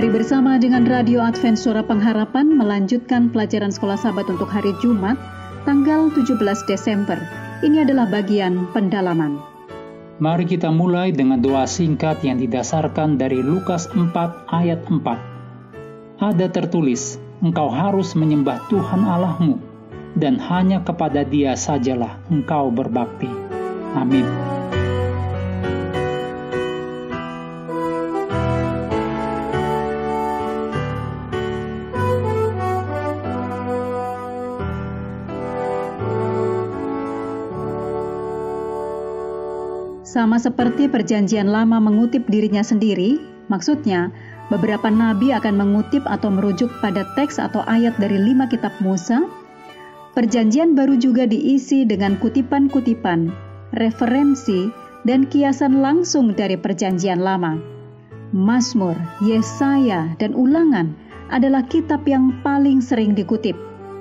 Mari bersama dengan Radio Advent Suara Pengharapan melanjutkan pelajaran Sekolah Sabat untuk hari Jumat, tanggal 17 Desember. Ini adalah bagian pendalaman. Mari kita mulai dengan doa singkat yang didasarkan dari Lukas 4 ayat 4. Ada tertulis, engkau harus menyembah Tuhan Allahmu, dan hanya kepada Dia sajalah engkau berbakti. Amin. Sama seperti Perjanjian Lama mengutip dirinya sendiri, maksudnya beberapa nabi akan mengutip atau merujuk pada teks atau ayat dari 5 kitab Musa. Perjanjian Baru juga diisi dengan kutipan-kutipan, referensi, dan kiasan langsung dari Perjanjian Lama. Mazmur, Yesaya, dan Ulangan adalah kitab yang paling sering dikutip.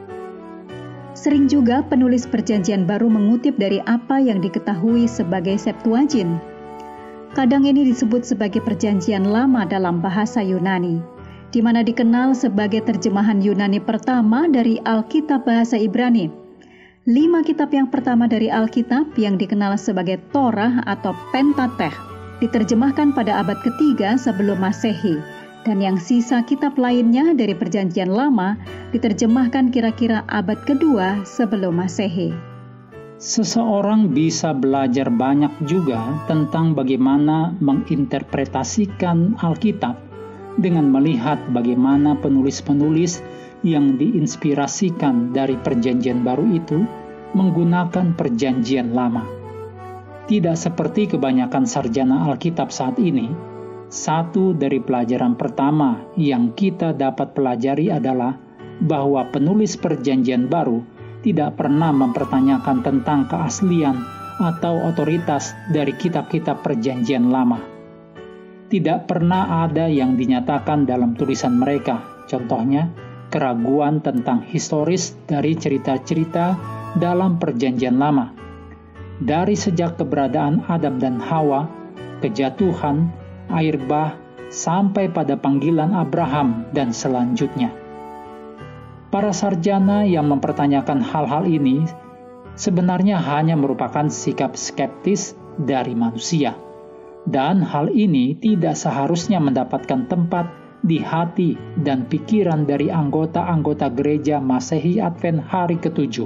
Sering juga penulis Perjanjian Baru mengutip dari apa yang diketahui sebagai Septuagint. Kadang ini disebut sebagai Perjanjian Lama dalam bahasa Yunani, di mana dikenal sebagai terjemahan Yunani pertama dari Alkitab bahasa Ibrani. 5 kitab yang pertama dari Alkitab yang dikenal sebagai Torah atau Pentateuch diterjemahkan pada abad ketiga sebelum Masehi. Dan yang sisa kitab lainnya dari Perjanjian Lama diterjemahkan kira-kira abad kedua sebelum Masehi. Seseorang bisa belajar banyak juga tentang bagaimana menginterpretasikan Alkitab dengan melihat bagaimana penulis-penulis yang diinspirasikan dari Perjanjian Baru itu menggunakan Perjanjian Lama. Tidak seperti kebanyakan sarjana Alkitab saat ini. Satu dari pelajaran pertama yang kita dapat pelajari adalah bahwa penulis Perjanjian Baru tidak pernah mempertanyakan tentang keaslian atau otoritas dari kitab-kitab Perjanjian Lama. Tidak pernah ada yang dinyatakan dalam tulisan mereka, contohnya keraguan tentang historis dari cerita-cerita dalam Perjanjian Lama. Dari sejak keberadaan Adam dan Hawa, kejatuhan, air bah, sampai pada panggilan Abraham dan selanjutnya. Para sarjana yang mempertanyakan hal-hal ini sebenarnya hanya merupakan sikap skeptis dari manusia. Dan hal ini tidak seharusnya mendapatkan tempat di hati dan pikiran dari anggota-anggota gereja Masehi Advent hari ke-7.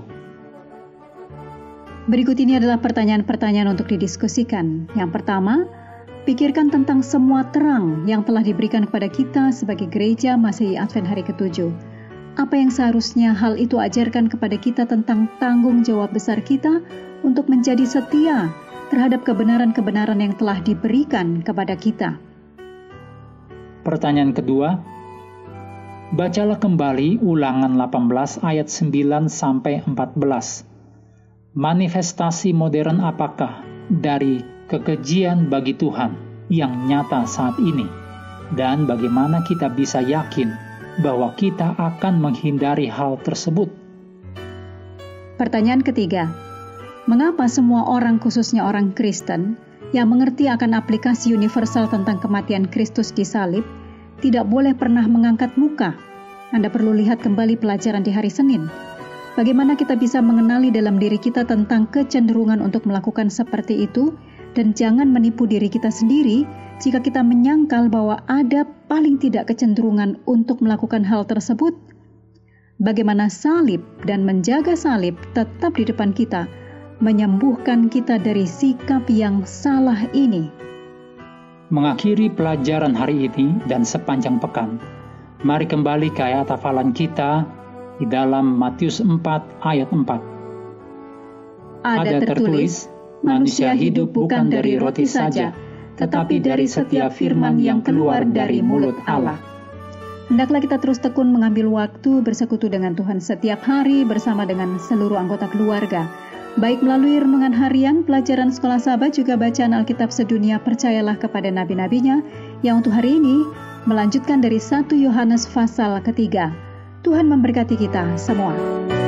Berikut ini adalah pertanyaan-pertanyaan untuk didiskusikan. Yang pertama, pikirkan tentang semua terang yang telah diberikan kepada kita sebagai gereja Masehi Advent hari ke-7. Apa yang seharusnya hal itu ajarkan kepada kita tentang tanggung jawab besar kita untuk menjadi setia terhadap kebenaran-kebenaran yang telah diberikan kepada kita. Pertanyaan kedua, bacalah kembali Ulangan 18 ayat 9-14. Manifestasi modern apakah dari kekejian bagi Tuhan yang nyata saat ini, dan bagaimana kita bisa yakin bahwa kita akan menghindari hal tersebut? Pertanyaan ketiga, mengapa semua orang, khususnya orang Kristen, yang mengerti akan aplikasi universal tentang kematian Kristus di salib, tidak boleh pernah mengangkat muka? Anda perlu lihat kembali pelajaran di hari Senin. Bagaimana kita bisa mengenali dalam diri kita tentang kecenderungan untuk melakukan seperti itu, dan jangan menipu diri kita sendiri jika kita menyangkal bahwa ada paling tidak kecenderungan untuk melakukan hal tersebut. Bagaimana salib dan menjaga salib tetap di depan kita, menyembuhkan kita dari sikap yang salah ini. Mengakhiri pelajaran hari ini dan sepanjang pekan, mari kembali ke ayat hafalan kita di dalam Matius 4 ayat 4. Ada tertulis, manusia hidup bukan dari roti saja, tetapi dari setiap firman yang keluar dari mulut Allah. Hendaklah kita terus tekun mengambil waktu bersekutu dengan Tuhan setiap hari bersama dengan seluruh anggota keluarga. Baik melalui renungan harian, pelajaran Sekolah Sabat, juga bacaan Alkitab sedunia Percayalah kepada nabi-nabinya, yang untuk hari ini melanjutkan dari 1 Yohanes pasal ketiga. Tuhan memberkati kita semua.